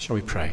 Shall we pray?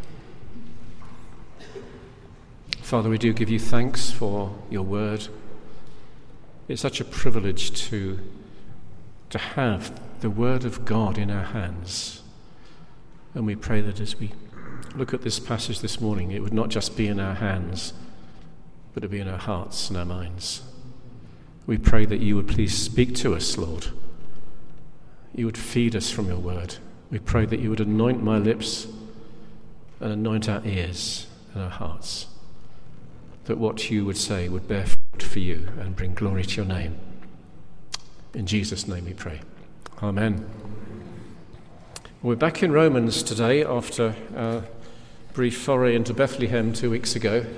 Father, we do give you thanks for your word. It's such a privilege to have the word of God in our hands. And we pray that as we look at this passage this morning, it would not just be in our hands, but it would be in our hearts and our minds. We pray that you would please speak to us, Lord. You would feed us from your word. We pray that you would anoint my lips and anoint our ears and our hearts, that what you would say would bear fruit for you and bring glory to your name. In Jesus' name we pray. Amen. We're back in Romans today after a brief foray into Bethlehem 2 weeks ago.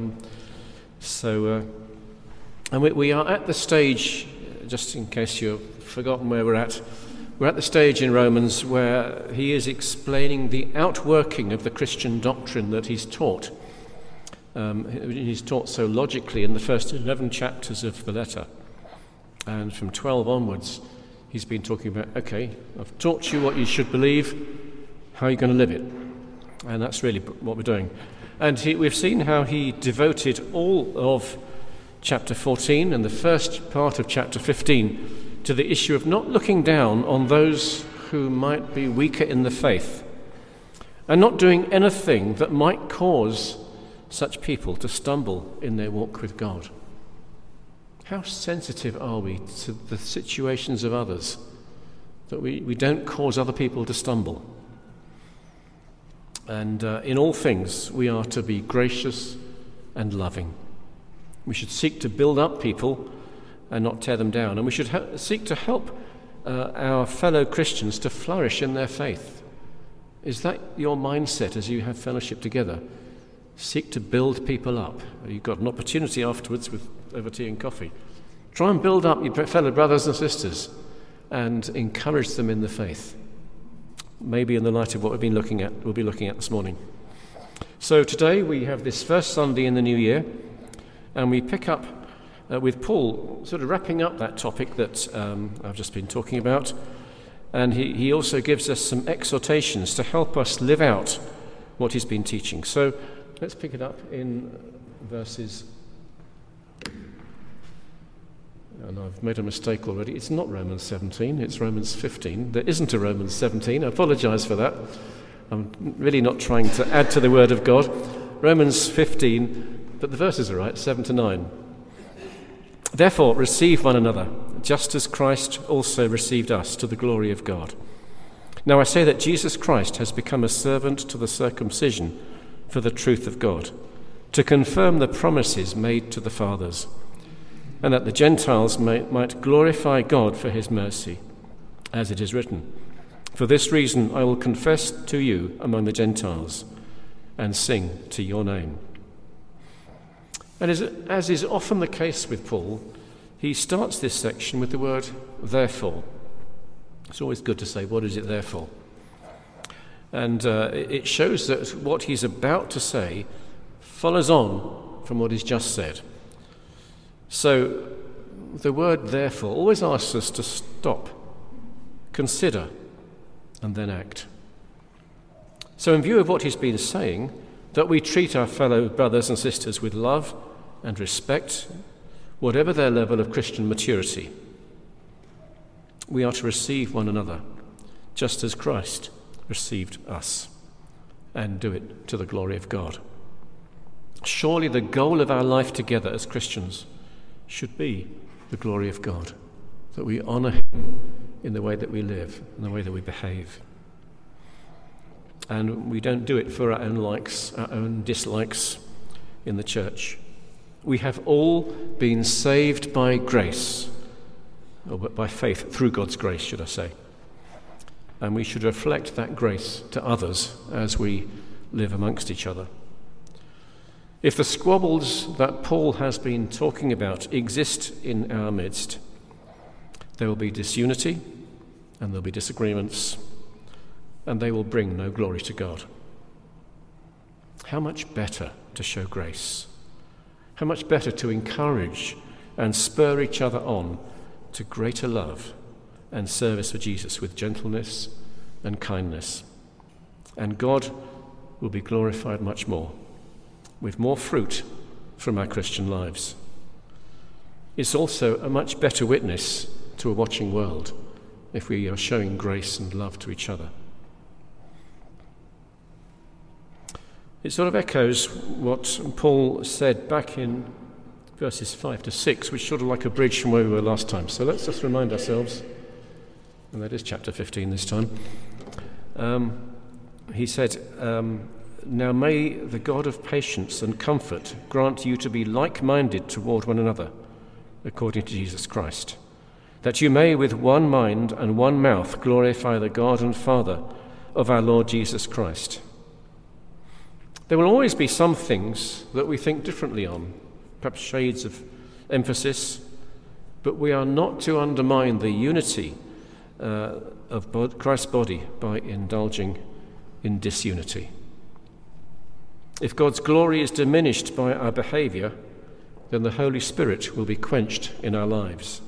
And we are at the stage, just in case you've forgotten where we're at the stage in Romans where he is explaining the outworking of the Christian doctrine that he's taught. He's taught so logically in the first 11 chapters of the letter. And from 12 onwards, he's been talking about, okay, I've taught you what you should believe, how are you going to live it? And that's really what we're doing. And we've seen how he devoted all of chapter 14 and the first part of chapter 15 to the issue of not looking down on those who might be weaker in the faith and not doing anything that might cause such people to stumble in their walk with God. How sensitive are we to the situations of others that we don't cause other people to stumble? And in all things, we are to be gracious and loving. We should seek to build up people and not tear them down. And we should seek to help our fellow Christians to flourish in their faith. Is that your mindset as you have fellowship together? Seek to build people up. You've got an opportunity afterwards over tea and coffee. Try and build up your fellow brothers and sisters and encourage them in the faith. Maybe in the light of what we'll be looking at this morning. So today we have this first Sunday in the new year, and we pick up with Paul sort of wrapping up that topic that I've just been talking about. And he also gives us some exhortations to help us live out what he's been teaching. So let's pick it up in verses... And I've made a mistake already. It's not Romans 17, it's Romans 15. There isn't a Romans 17. I apologise for that. I'm really not trying to add to the Word of God. Romans 15, but the verses are right, 7 to 9. Therefore, receive one another, just as Christ also received us to the glory of God. Now I say that Jesus Christ has become a servant to the circumcision for the truth of God, to confirm the promises made to the fathers, and that the Gentiles might glorify God for his mercy, as it is written, for this reason I will confess to you among the Gentiles and sing to your name. And as is often the case with Paul, he starts this section with the word therefore. It's always good to say, what is it there for? And it shows that what he's about to say follows on from what he's just said. So the word therefore always asks us to stop, consider, and then act. So in view of what he's been saying, that we treat our fellow brothers and sisters with love and respect, whatever their level of Christian maturity. We are to receive one another, just as Christ received us, and do it to the glory of God. Surely the goal of our life together as Christians should be the glory of God, that we honour him in the way that we live, in the way that we behave. And we don't do it for our own likes, our own dislikes in the church. We have all been saved by grace, or by faith, through God's grace, should I say. And we should reflect that grace to others as we live amongst each other. If the squabbles that Paul has been talking about exist in our midst, there will be disunity and there'll be disagreements, and they will bring no glory to God. How much better to show grace? How much better to encourage and spur each other on to greater love and service for Jesus with gentleness and kindness. and God will be glorified much more, with more fruit from our Christian lives. It's also a much better witness to a watching world if we are showing grace and love to each other. It sort of echoes what Paul said back in verses 5 to 6, which is sort of like a bridge from where we were last time. So let's just remind ourselves, and that is chapter 15 this time. He said, "Now may the God of patience and comfort grant you to be like-minded toward one another, according to Jesus Christ, that you may with one mind and one mouth glorify the God and Father of our Lord Jesus Christ." There will always be some things that we think differently on, perhaps shades of emphasis, but we are not to undermine the unity of Christ's body by indulging in disunity. If God's glory is diminished by our behaviour, then the Holy Spirit will be quenched in our lives.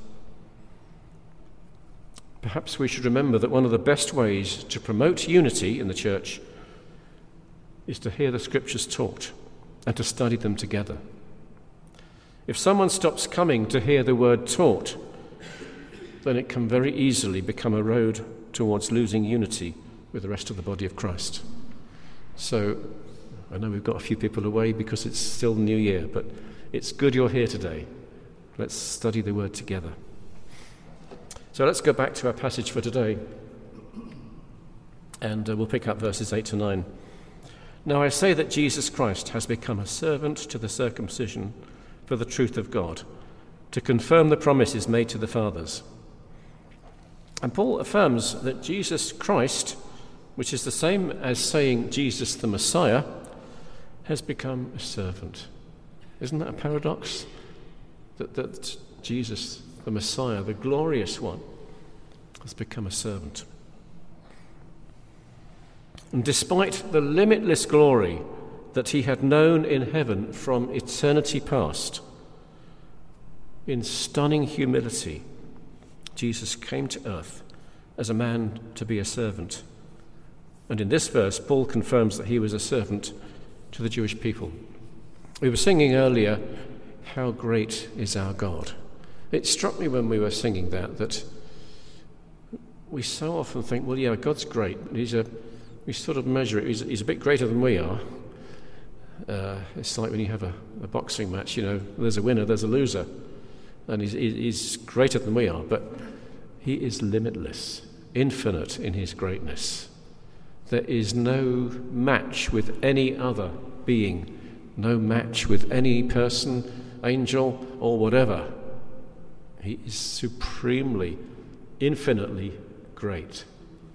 Perhaps we should remember that one of the best ways to promote unity in the church is to hear the Scriptures taught and to study them together. If someone stops coming to hear the word taught, then it can very easily become a road towards losing unity with the rest of the body of Christ. So, I know we've got a few people away because it's still New Year, but it's good you're here today. Let's study the word together. So let's go back to our passage for today, and we'll pick up verses 8 to 9. "Now I say that Jesus Christ has become a servant to the circumcision for the truth of God, to confirm the promises made to the fathers." And Paul affirms that Jesus Christ, which is the same as saying Jesus the Messiah, has become a servant. Isn't that a paradox? That Jesus the Messiah, the glorious one, has become a servant. And despite the limitless glory that he had known in heaven from eternity past, in stunning humility, Jesus came to earth as a man to be a servant. And in this verse, Paul confirms that he was a servant to the Jewish people. We were singing earlier, "How great is our God." It struck me when we were singing that we so often think, well, yeah, God's great, but we sort of measure it. He's a bit greater than we are. It's like when you have a boxing match, there's a winner, there's a loser. And he's greater than we are, but he is limitless, infinite in his greatness. There is no match with any other being, no match with any person, angel, or whatever. He is supremely, infinitely great.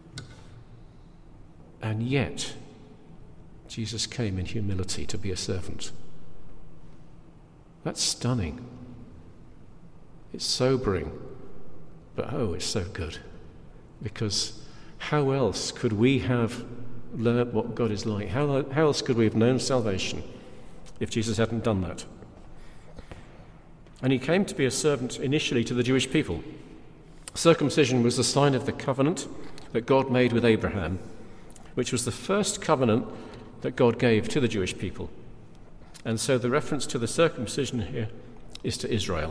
And yet, Jesus came in humility to be a servant. That's stunning. It's sobering, but it's so good. Because how else could we have learned what God is like? How else could we have known salvation if Jesus hadn't done that? And he came to be a servant initially to the Jewish people. Circumcision was the sign of the covenant that God made with Abraham, which was the first covenant that God gave to the Jewish people. And so the reference to the circumcision here is to Israel.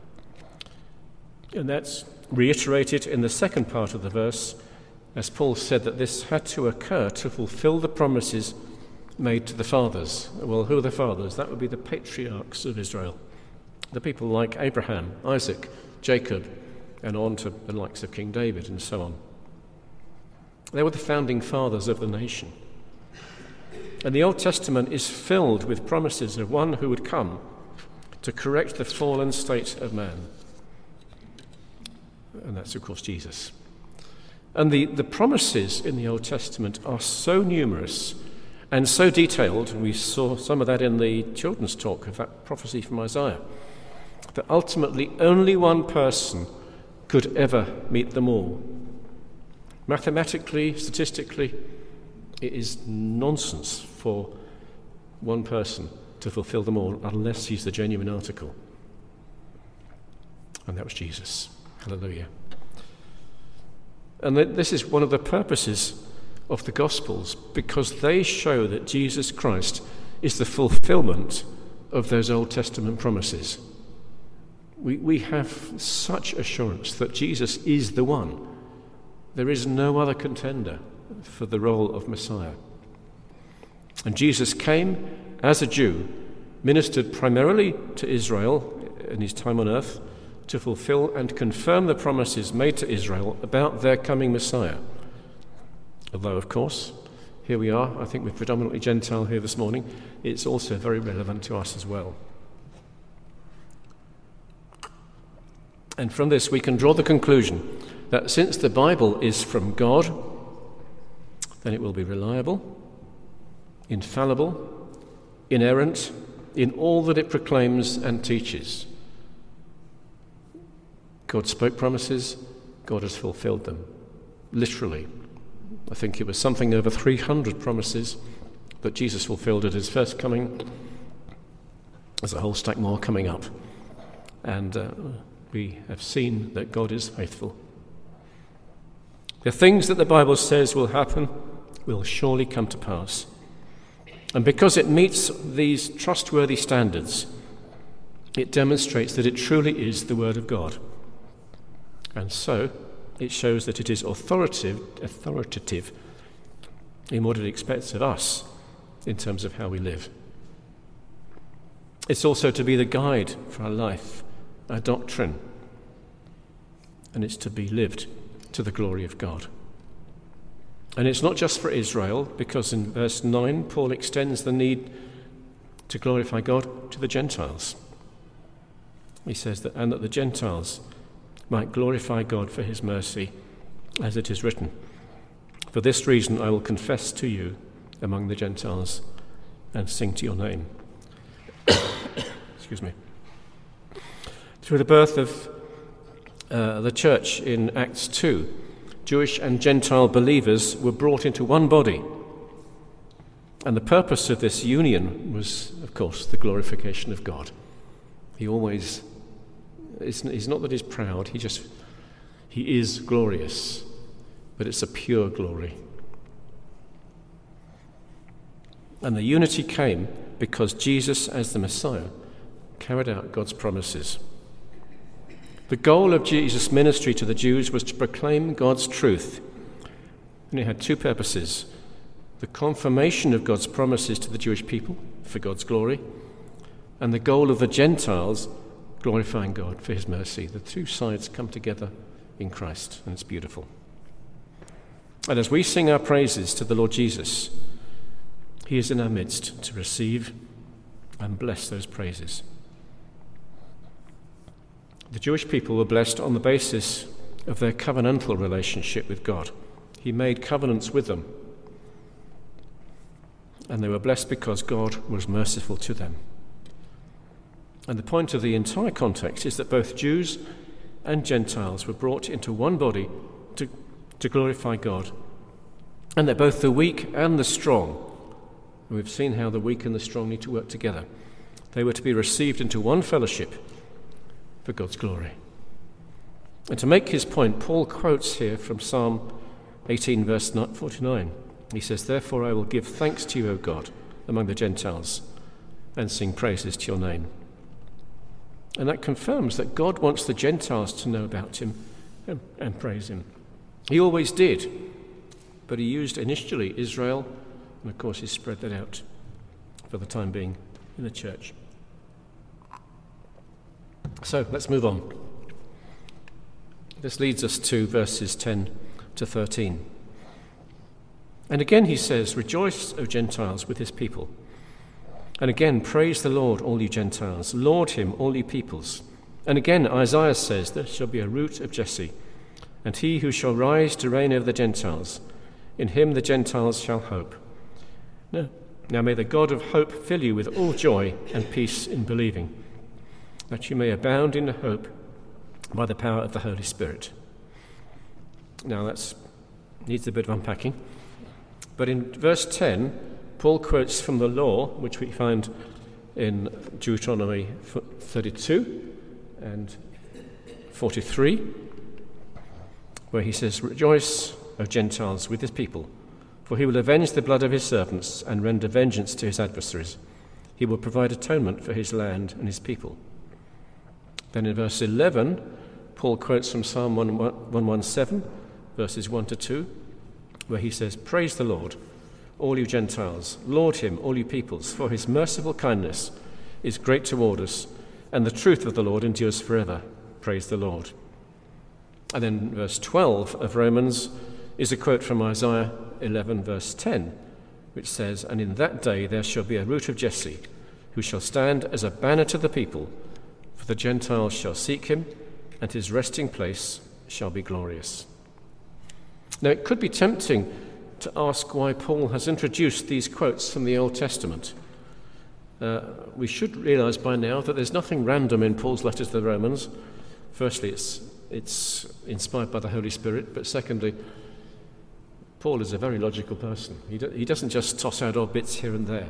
And that's reiterated in the second part of the verse, as Paul said that this had to occur to fulfill the promises made to the fathers. Well, who are the fathers? That would be the patriarchs of Israel, the people like Abraham, Isaac, Jacob, and on to the likes of King David and so on. They were the founding fathers of the nation. And the Old Testament is filled with promises of one who would come to correct the fallen state of man. And that's, of course, Jesus. And the promises in the Old Testament are so numerous and so detailed, and we saw some of that in the children's talk of that prophecy from Isaiah, that ultimately only one person could ever meet them all. Mathematically, statistically, it is nonsense for one person to fulfill them all unless he's the genuine article. And that was Jesus. Hallelujah. And this is one of the purposes of the Gospels because they show that Jesus Christ is the fulfillment of those Old Testament promises. We have such assurance that Jesus is the one. There is no other contender for the role of Messiah. And Jesus came as a Jew, ministered primarily to Israel in his time on earth, to fulfill and confirm the promises made to Israel about their coming Messiah. Although, of course, here we are, I think we're predominantly Gentile here this morning, it's also very relevant to us as well. And from this we can draw the conclusion that since the Bible is from God, then it will be reliable, infallible, inerrant in all that it proclaims and teaches. God spoke promises, God has fulfilled them, literally. I think it was something over 300 promises that Jesus fulfilled at his first coming. There's a whole stack more coming up. And we have seen that God is faithful. The things that the Bible says will happen will surely come to pass. And because it meets these trustworthy standards, it demonstrates that it truly is the Word of God. And so it shows that it is authoritative in what it expects of us in terms of how we live. It's also to be the guide for our life, our doctrine, and it's to be lived to the glory of God. And it's not just for Israel, because in verse 9, Paul extends the need to glorify God to the Gentiles. He says that, and that the Gentiles might glorify God for his mercy, as it is written, "For this reason I will confess to you among the Gentiles and sing to your name." Excuse me. Through the birth of the church in Acts 2, Jewish and Gentile believers were brought into one body. And the purpose of this union was, of course, the glorification of God. It's not that he's proud, he is glorious, but it's a pure glory. And the unity came because Jesus, as the Messiah, carried out God's promises. The goal of Jesus' ministry to the Jews was to proclaim God's truth. And it had two purposes: the confirmation of God's promises to the Jewish people for God's glory, and the goal of the Gentiles glorifying God for his mercy. The two sides come together in Christ, and it's beautiful. And as we sing our praises to the Lord Jesus, he is in our midst to receive and bless those praises. The Jewish people were blessed on the basis of their covenantal relationship with God. He made covenants with them, and they were blessed because God was merciful to them. And the point of the entire context is that both Jews and Gentiles were brought into one body to glorify God. And that both the weak and the strong, and we've seen how the weak and the strong need to work together, they were to be received into one fellowship for God's glory. And to make his point, Paul quotes here from Psalm 18, verse 49. He says, "Therefore I will give thanks to you, O God, among the Gentiles, and sing praises to your name." And that confirms that God wants the Gentiles to know about him and praise him. He always did, but he used initially Israel, and of course he spread that out for the time being in the church. So let's move on. This leads us to verses 10 to 13. And again he says, "Rejoice, O Gentiles, with his people. And again, praise the Lord, all you Gentiles. Laud him, all you peoples." And again, Isaiah says, "There shall be a root of Jesse, and he who shall rise to reign over the Gentiles. In him the Gentiles shall hope." Now may the God of hope fill you with all joy and peace in believing, that you may abound in hope by the power of the Holy Spirit. Now that needs a bit of unpacking. But in verse 10, Paul quotes from the law, which we find in Deuteronomy 32 and 43, where he says, "Rejoice, O Gentiles, with his people, For he will avenge the blood of his servants and render vengeance to his adversaries. He will provide atonement for his land and his people. Then in verse 11, Paul quotes from Psalm 117, verses 1 to 2, where he says, "Praise the Lord, all you Gentiles. Laud him, all you peoples, for his merciful kindness is great toward us, and the truth of the Lord endures forever. Praise the Lord." And then verse 12 of Romans is a quote from Isaiah 11, verse 10, which says, "And in that day there shall be a root of Jesse, who shall stand as a banner to the people, for the Gentiles shall seek him, and his resting place shall be glorious." Now, it could be tempting to ask why Paul has introduced these quotes from the Old Testament. We should realize by now that there's nothing random in Paul's letters to the Romans. Firstly, it's inspired by the Holy Spirit, but secondly, Paul is a very logical person. He doesn't just toss out odd bits here and there.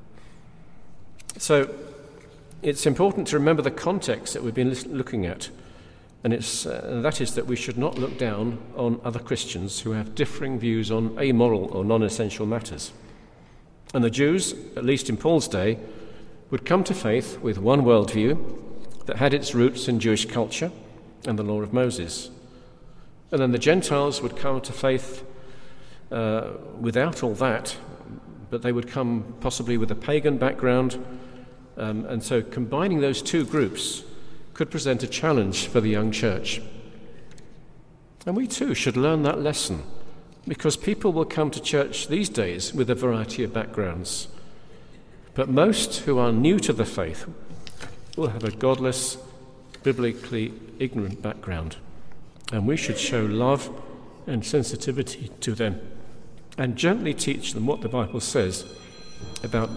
So it's important to remember the context that we've been looking at, and that is that we should not look down on other Christians who have differing views on amoral or non-essential matters. And the Jews, at least in Paul's day, would come to faith with one worldview that had its roots in Jewish culture and the law of Moses. And then the Gentiles would come to faith without all that, but they would come possibly with a pagan background, and so combining those two groups could present a challenge for the young church. And we too should learn that lesson, because people will come to church these days with a variety of backgrounds. But most who are new to the faith will have a godless, biblically ignorant background, and we should show love and sensitivity to them and gently teach them what the Bible says about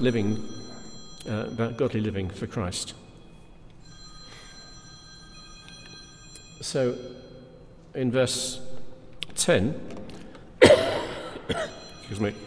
godly living for Christ. So in verse 10, excuse me,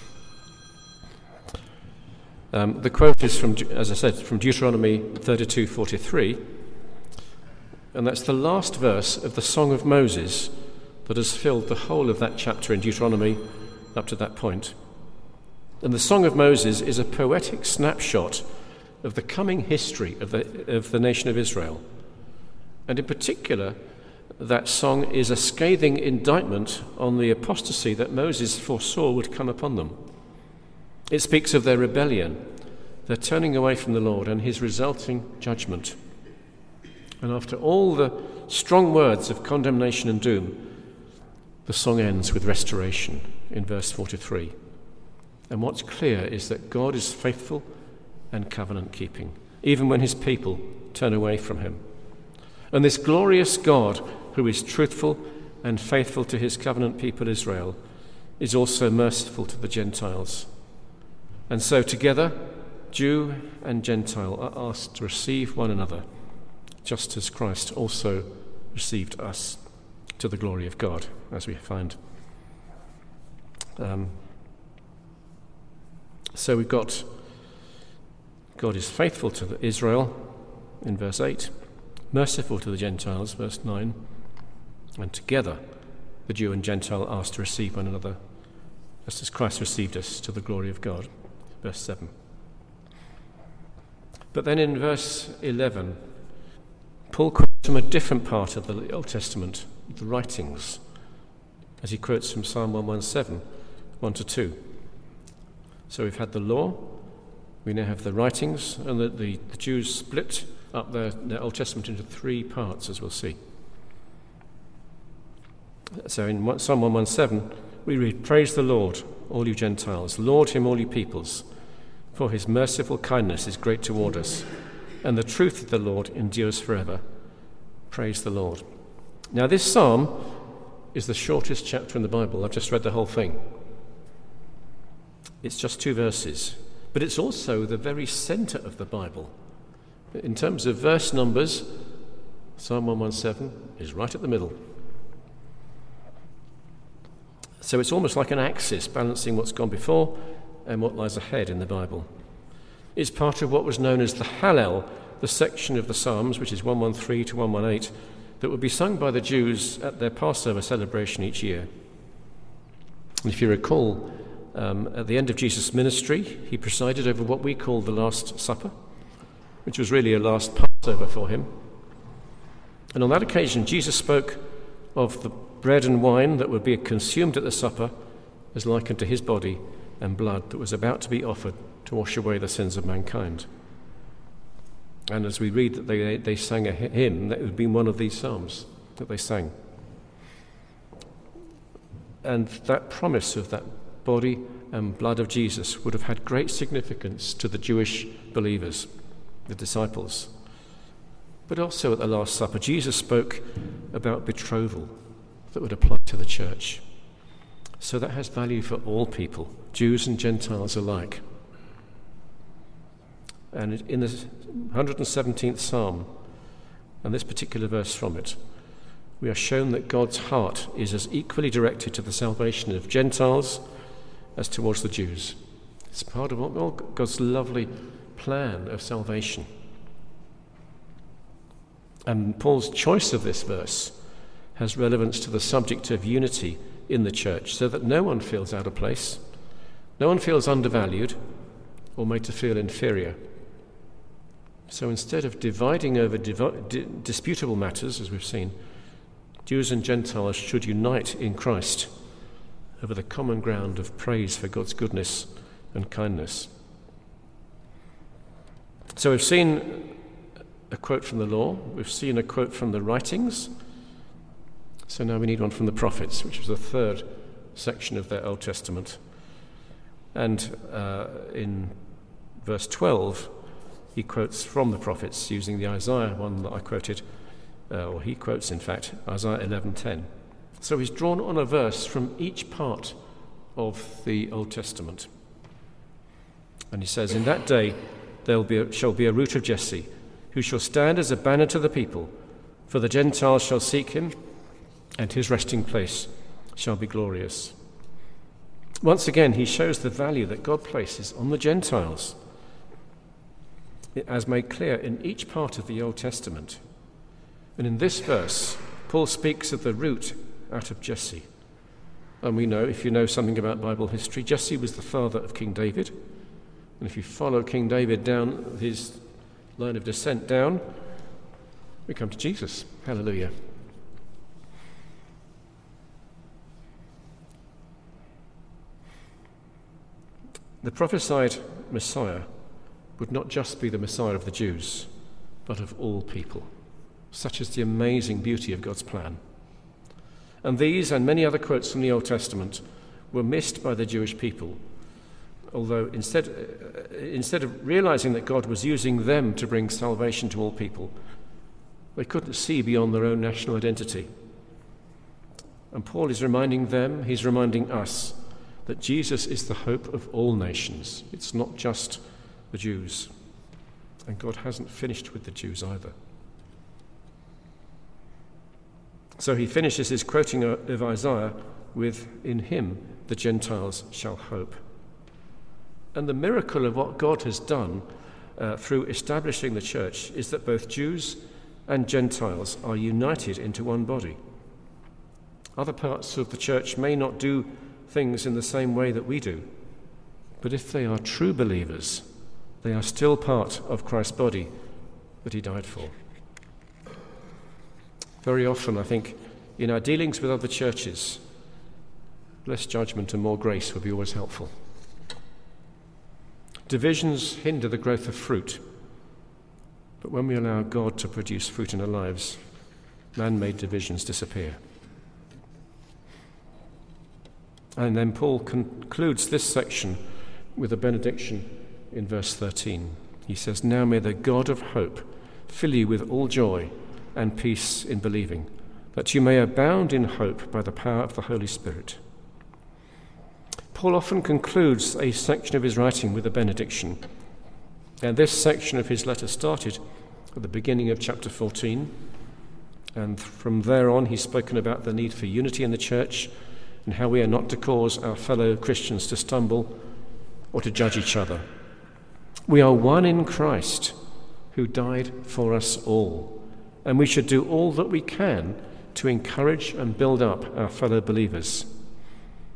the quote is from, as I said, from Deuteronomy 32:43, and that's the last verse of the Song of Moses that has filled the whole of that chapter in Deuteronomy up to that point. And the Song of Moses is a poetic snapshot of the coming history of the nation of Israel. And in particular, that song is a scathing indictment on the apostasy that Moses foresaw would come upon them. It speaks of their rebellion, their turning away from the Lord, and his resulting judgment. And after all the strong words of condemnation and doom, the song ends with restoration in verse 43. And what's clear is that God is faithful and covenant-keeping, even when his people turn away from him. And this glorious God, who is truthful and faithful to his covenant people Israel, is also merciful to the Gentiles. And so together, Jew and Gentile are asked to receive one another, just as Christ also received us, to the glory of God, as we find. So we've got God is faithful to Israel in verse 8, merciful to the Gentiles, verse 9, and together the Jew and Gentile are asked to receive one another, just as Christ received us, to the glory of God, verse 7. But then in verse 11, Paul quotes from a different part of the Old Testament, the writings, as he quotes from Psalm 117, 1 to 2. So we've had the law, we now have the writings, and the Jews split up their Old Testament into three parts, as we'll see. So in Psalm 117, we read, "Praise the Lord, all you Gentiles. Laud him, all you peoples. For his merciful kindness is great toward us, and the truth of the Lord endures forever. Praise the Lord." Now this psalm is the shortest chapter in the Bible. I've just read the whole thing. It's just 2 verses, but it's also the very center of the Bible. In terms of verse numbers, Psalm 117 is right at the middle. So it's almost like an axis balancing what's gone before and what lies ahead in the Bible. It's part of what was known as the Hallel, the section of the Psalms, which is 113 to 118, that would be sung by the Jews at their Passover celebration each year. And if you recall, At the end of Jesus' ministry, he presided over what we call the Last Supper, which was really a last Passover for him. And on that occasion, Jesus spoke of the bread and wine that would be consumed at the supper as likened to his body and blood that was about to be offered to wash away the sins of mankind. And as we read that they sang a hymn, that would be one of these psalms that they sang. And that promise of that body and blood of Jesus would have had great significance to the Jewish believers, the disciples. But also at the Last Supper, Jesus spoke about betrothal that would apply to the church. So that has value for all people, Jews and Gentiles alike. And in the 117th Psalm, and this particular verse from it, we are shown that God's heart is as equally directed to the salvation of Gentiles as towards the Jews. It's part of God's lovely plan of salvation. And Paul's choice of this verse has relevance to the subject of unity in the church, so that no one feels out of place, no one feels undervalued or made to feel inferior. So instead of dividing over disputable matters, as we've seen, Jews and Gentiles should unite in Christ over the common ground of praise for God's goodness and kindness. So we've seen a quote from the law, we've seen a quote from the writings, so now we need one from the prophets, which was the third section of their Old Testament. And in verse 12, he quotes from the prophets using the Isaiah one that I quoted, or he quotes, in fact, Isaiah 11:10. So he's drawn on a verse from each part of the Old Testament. And he says, "In that day shall be a root of Jesse, who shall stand as a banner to the people, for the Gentiles shall seek him, and his resting place shall be glorious." Once again, he shows the value that God places on the Gentiles, as made clear in each part of the Old Testament. And in this verse, Paul speaks of the root out of Jesse. And we know, if you know something about Bible history, Jesse was the father of King David. And if you follow King David down his line of descent down, we come to Jesus. Hallelujah. The prophesied Messiah would not just be the Messiah of the Jews, but of all people. Such is the amazing beauty of God's plan. And these and many other quotes from the Old Testament were missed by the Jewish people, although instead of realizing that God was using them to bring salvation to all people, they couldn't see beyond their own national identity. And Paul is reminding them, he's reminding us, that Jesus is the hope of all nations. It's not just the Jews. And God hasn't finished with the Jews either. So he finishes his quoting of Isaiah with, "In him the Gentiles shall hope." And the miracle of what God has done through establishing the church is that both Jews and Gentiles are united into one body. Other parts of the church may not do things in the same way that we do, but if they are true believers, they are still part of Christ's body that he died for. Very often, I think, in our dealings with other churches, less judgment and more grace would be always helpful. Divisions hinder the growth of fruit, but when we allow God to produce fruit in our lives, man-made divisions disappear. And then Paul concludes this section with a benediction in verse 13. He says, "Now may the God of hope fill you with all joy and peace in believing, that you may abound in hope by the power of the Holy Spirit." Paul often concludes a section of his writing with a benediction. And this section of his letter started at the beginning of chapter 14. And from there on, he's spoken about the need for unity in the church and how we are not to cause our fellow Christians to stumble or to judge each other. We are one in Christ, who died for us all, and we should do all that we can to encourage and build up our fellow believers.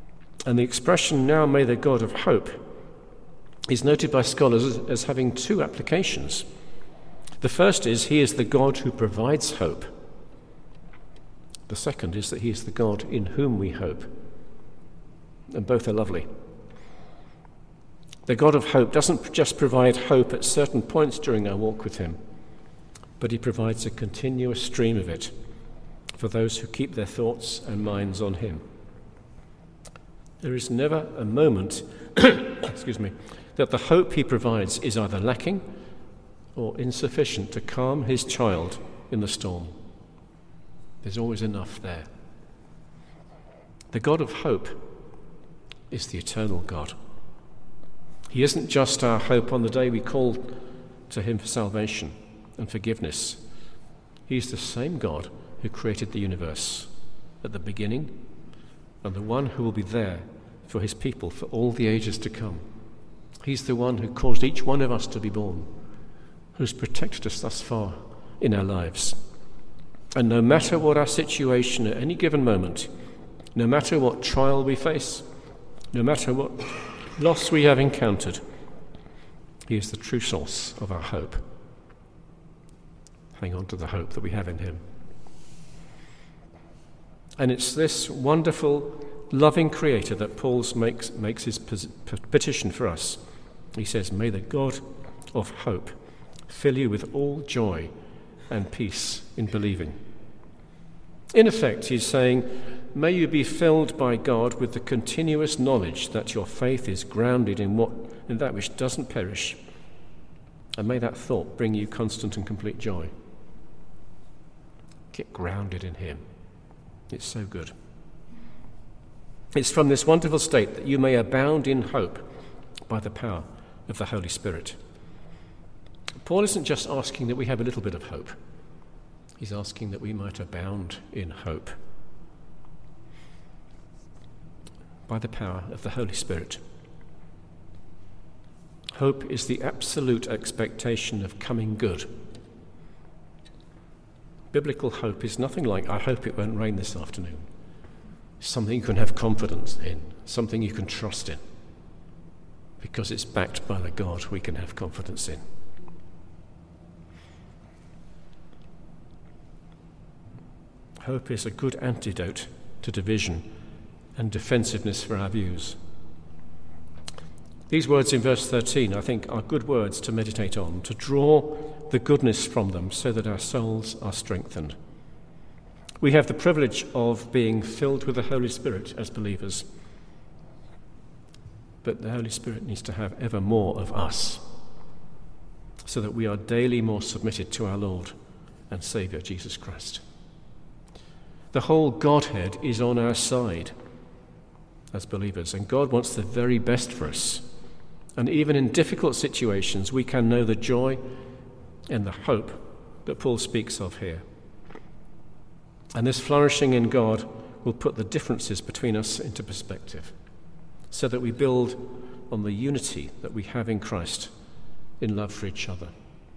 And the expression, now may the God of hope, is noted by scholars as having two applications. The first is he is the God who provides hope. The second is that he is the God in whom we hope. And both are lovely. The God of hope doesn't just provide hope at certain points during our walk with him, but he provides a continuous stream of it for those who keep their thoughts and minds on him. There is never a moment that the hope he provides is either lacking or insufficient to calm his child in the storm. There's always enough there. The God of hope is the eternal God. He isn't just our hope on the day we call to him for salvation and forgiveness. He's the same God who created the universe at the beginning and the one who will be there for his people for all the ages to come. He's the one who caused each one of us to be born, who's protected us thus far in our lives. And no matter what our situation at any given moment, no matter what trial we face, no matter what loss we have encountered, he is the true source of our hope. Hang on to the hope that we have in him. And it's this wonderful, loving Creator that Paul makes his petition for us. He says, may the God of hope fill you with all joy and peace in believing. In effect, he's saying, may you be filled by God with the continuous knowledge that your faith is grounded in that which doesn't perish. And may that thought bring you constant and complete joy. Get grounded in him. It's so good. It's from this wonderful state that you may abound in hope by the power of the Holy Spirit. Paul isn't just asking that we have a little bit of hope. He's asking that we might abound in hope by the power of the Holy Spirit. Hope is the absolute expectation of coming good. Biblical hope is nothing like, I hope it won't rain this afternoon. Something you can have confidence in, something you can trust in, because it's backed by the God we can have confidence in. Hope is a good antidote to division and defensiveness for our views. These words in verse 13, I think, are good words to meditate on, to draw the goodness from them so that our souls are strengthened. We have the privilege of being filled with the Holy Spirit as believers, but the Holy Spirit needs to have ever more of us so that we are daily more submitted to our Lord and Saviour, Jesus Christ. The whole Godhead is on our side as believers, and God wants the very best for us. And even in difficult situations, we can know the joy and the hope that Paul speaks of here. And this flourishing in God will put the differences between us into perspective, so that we build on the unity that we have in Christ in love for each other.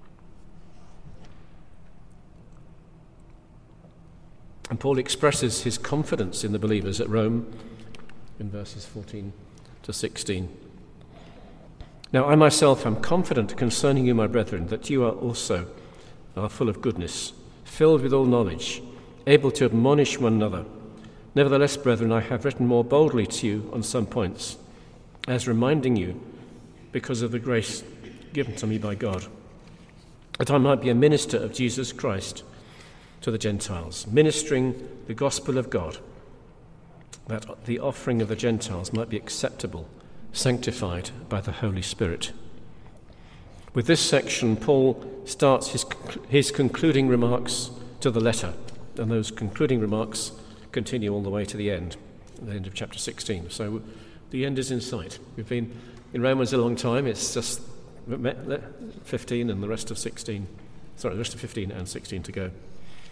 And Paul expresses his confidence in the believers at Rome in verses 14 to 16. Now I myself am confident concerning you, my brethren, that you are also full of goodness, filled with all knowledge, able to admonish one another. Nevertheless, brethren, I have written more boldly to you on some points, as reminding you, because of the grace given to me by God, that I might be a minister of Jesus Christ to the Gentiles, ministering the gospel of God, that the offering of the Gentiles might be acceptable, sanctified by the Holy Spirit. With this section, Paul starts his concluding remarks to the letter, and those concluding remarks continue all the way to the end of chapter 16. So the end is in sight. We've been in Romans a long time. It's just 15 and the rest of 16. Sorry, the rest of 15 and 16 to go.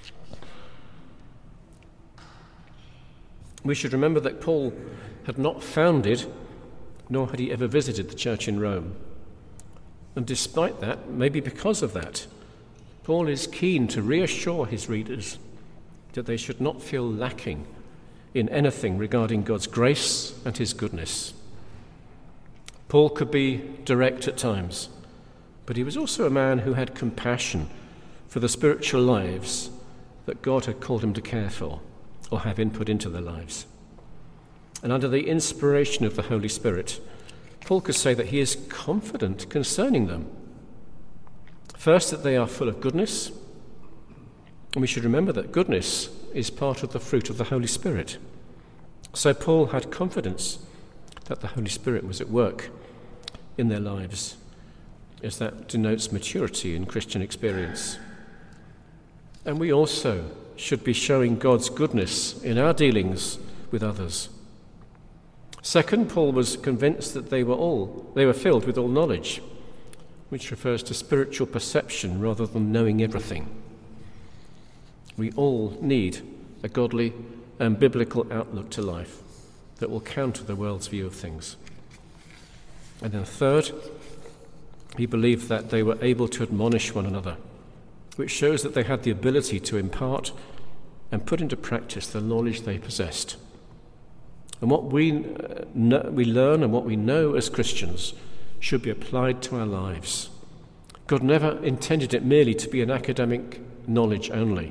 We should remember that Paul had not founded, nor had he ever visited the church in Rome. And despite that, maybe because of that, Paul is keen to reassure his readers that they should not feel lacking in anything regarding God's grace and his goodness. Paul could be direct at times, but he was also a man who had compassion for the spiritual lives that God had called him to care for or have input into their lives. And under the inspiration of the Holy Spirit, Paul could say that he is confident concerning them. First, that they are full of goodness, and we should remember that goodness is part of the fruit of the Holy Spirit. So Paul had confidence that the Holy Spirit was at work in their lives, as that denotes maturity in Christian experience. And we also should be showing God's goodness in our dealings with others. Second, Paul was convinced that they were filled with all knowledge, which refers to spiritual perception rather than knowing everything. We all need a godly and biblical outlook to life that will counter the world's view of things. And then third, he believed that they were able to admonish one another, which shows that they had the ability to impart and put into practice the knowledge they possessed. And what we learn and what we know as Christians should be applied to our lives. God never intended it merely to be an academic knowledge only.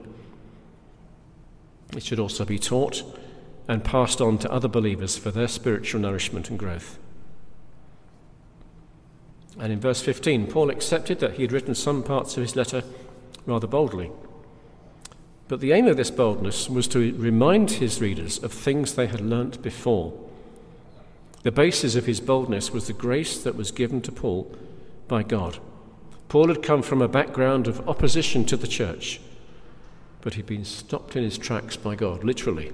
It should also be taught and passed on to other believers for their spiritual nourishment and growth. And in verse 15, Paul accepted that he had written some parts of his letter rather boldly. But the aim of this boldness was to remind his readers of things they had learnt before. The basis of his boldness was the grace that was given to Paul by God. Paul had come from a background of opposition to the church, but he'd been stopped in his tracks by God, literally.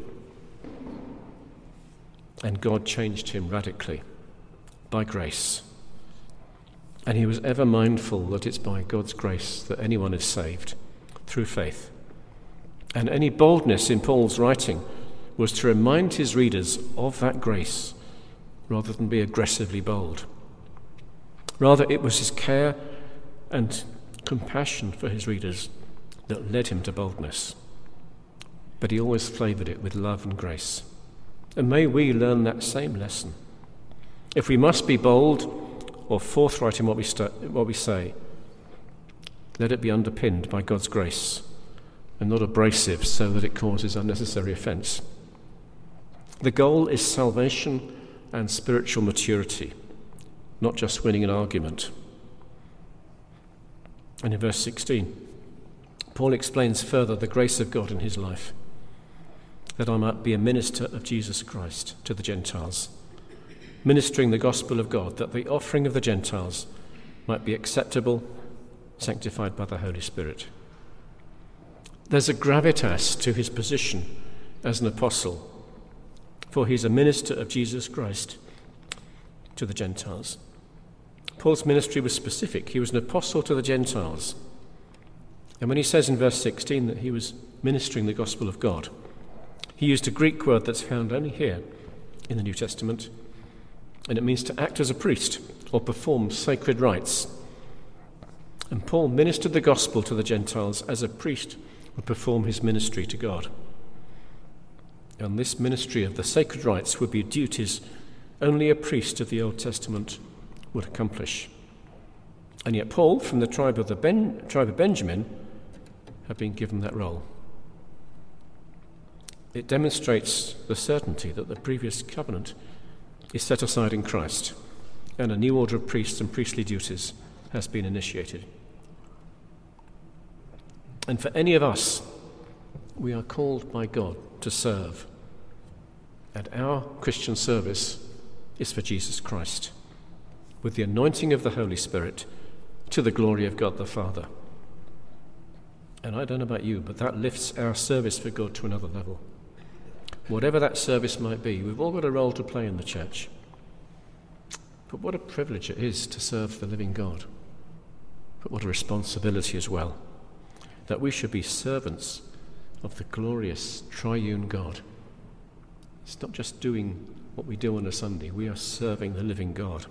And God changed him radically by grace. And he was ever mindful that it's by God's grace that anyone is saved through faith. And any boldness in Paul's writing was to remind his readers of that grace rather than be aggressively bold. Rather, it was his care and compassion for his readers that led him to boldness. But he always flavoured it with love and grace. And may we learn that same lesson. If we must be bold or forthright in what we say, let it be underpinned by God's grace and not abrasive so that it causes unnecessary offence. The goal is salvation and spiritual maturity, not just winning an argument. And in verse 16, Paul explains further the grace of God in his life, that I might be a minister of Jesus Christ to the Gentiles, ministering the gospel of God, that the offering of the Gentiles might be acceptable, sanctified by the Holy Spirit. There's a gravitas to his position as an apostle, for he's a minister of Jesus Christ to the Gentiles. Paul's ministry was specific. He was an apostle to the Gentiles. And when he says in verse 16 that he was ministering the gospel of God, he used a Greek word that's found only here in the New Testament, and it means to act as a priest or perform sacred rites. And Paul ministered the gospel to the Gentiles as a priest would perform his ministry to God. And this ministry of the sacred rites would be duties only a priest of the Old Testament would accomplish. And yet Paul, from the tribe of Benjamin, had been given that role. It demonstrates the certainty that the previous covenant is set aside in Christ, and a new order of priests and priestly duties has been initiated. And for any of us, we are called by God to serve. And our Christian service is for Jesus Christ, with the anointing of the Holy Spirit to the glory of God the Father. And I don't know about you, but that lifts our service for God to another level. Whatever that service might be, we've all got a role to play in the church. But what a privilege it is to serve the living God. But what a responsibility as well, that we should be servants of the glorious triune God. It's not just doing what we do on a Sunday, we are serving the living God.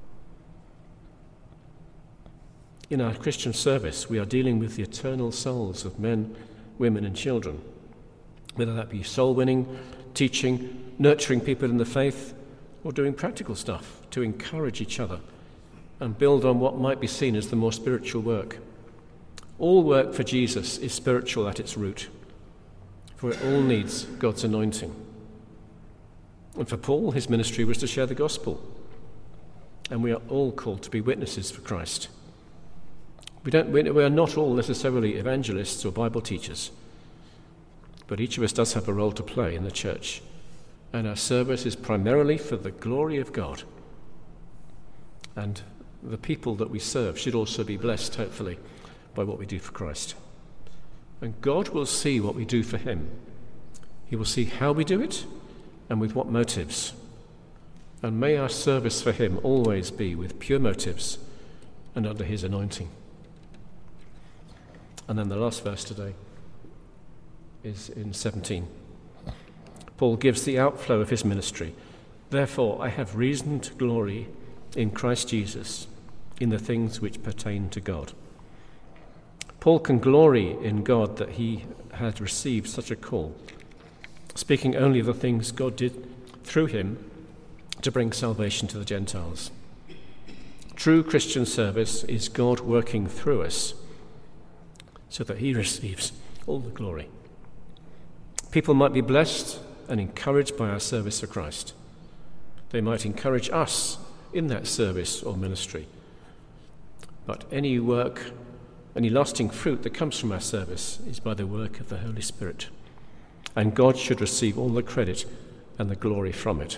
In our Christian service, we are dealing with the eternal souls of men, women and children, whether that be soul winning, teaching, nurturing people in the faith, or doing practical stuff to encourage each other and build on what might be seen as the more spiritual work. All work for Jesus is spiritual at its root, for it all needs God's anointing. And for Paul, his ministry was to share the gospel. And we are all called to be witnesses for Christ. We are not all necessarily evangelists or Bible teachers, but each of us does have a role to play in the church. And our service is primarily for the glory of God. And the people that we serve should also be blessed, hopefully, by what we do for Christ. And God will see what we do for him. He will see how we do it and with what motives. And may our service for him always be with pure motives and under his anointing. And then the last verse today is in 17. Paul gives the outflow of his ministry. Therefore, I have reason to glory in Christ Jesus, in the things which pertain to God. Paul can glory in God that he had received such a call, speaking only of the things God did through him to bring salvation to the Gentiles. True Christian service is God working through us so that he receives all the glory. People might be blessed and encouraged by our service for Christ. They might encourage us in that service or ministry. But any work, any lasting fruit that comes from our service is by the work of the Holy Spirit. And God should receive all the credit and the glory from it.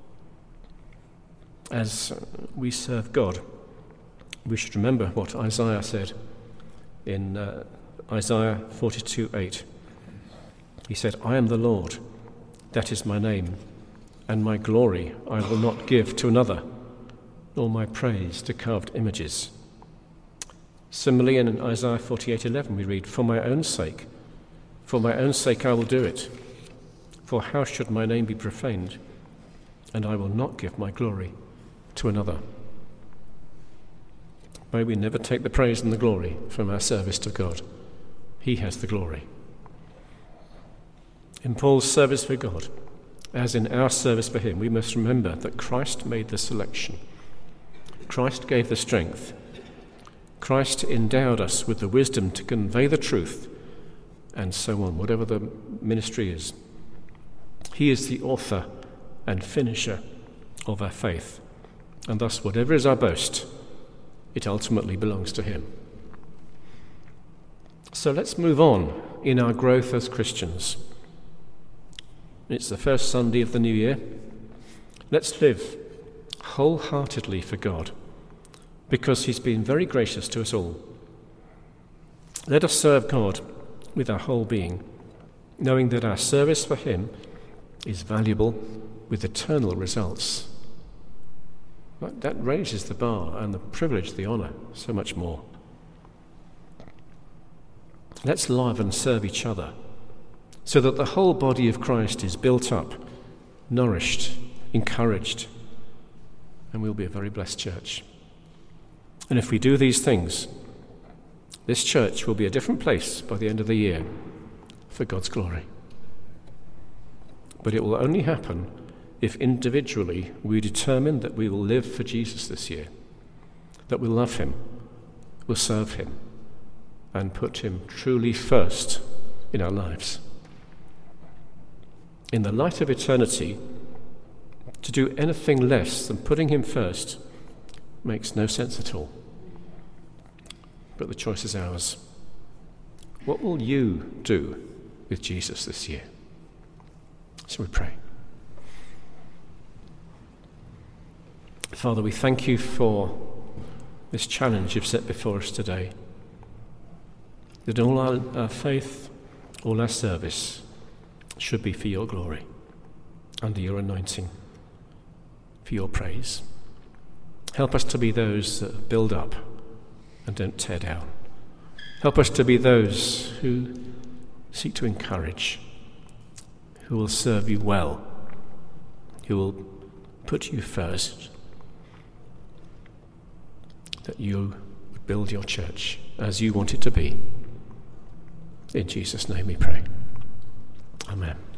As we serve God, we should remember what Isaiah said in Isaiah 42:8. He said, I am the Lord, that is my name, and my glory I will not give to another, nor my praise to carved images. Similarly, in Isaiah 48:11 we read, for my own sake I will do it. For how should my name be profaned? And I will not give my glory to another. May we never take the praise and the glory from our service to God. He has the glory. In Paul's service for God, as in our service for him, we must remember that Christ made the selection. Christ gave the strength. Christ endowed us with the wisdom to convey the truth, and so on, whatever the ministry is. He is the author and finisher of our faith, and thus whatever is our boast, it ultimately belongs to him. So let's move on in our growth as Christians. It's the first Sunday of the new year. Let's live wholeheartedly for God, because he's been very gracious to us all. Let us serve God with our whole being, knowing that our service for him is valuable with eternal results. That raises the bar and the privilege, the honour, so much more. Let's love and serve each other so that the whole body of Christ is built up, nourished, encouraged, and we'll be a very blessed church. And if we do these things, this church will be a different place by the end of the year for God's glory. But it will only happen if individually we determine that we will live for Jesus this year, that we'll love him, we'll serve him, and put him truly first in our lives. In the light of eternity, to do anything less than putting him first makes no sense at all. But the choice is ours. What will you do with Jesus this year? So we pray. Father, we thank you for this challenge you've set before us today, that all our faith, all our service should be for your glory, under your anointing, for your praise. Help us to be those that build up and don't tear down. Help us to be those who seek to encourage, who will serve you well, who will put you first, that you would build your church as you want it to be. In Jesus' name we pray. Amen.